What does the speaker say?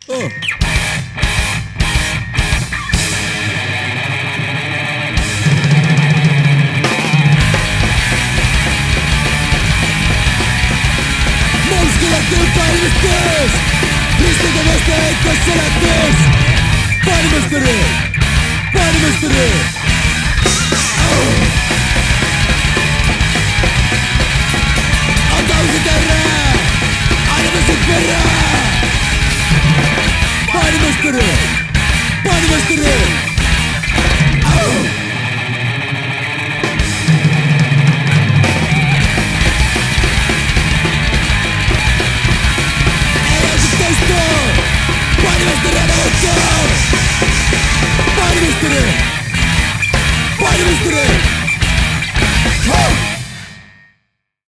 Málskóladeildar Hristus, Hristingar vesti eitthvað selettus. Bærimeistari, bærimeistari. Anda á sig derra, æfa sig fyrra. Bærimeistari, bærimeistari.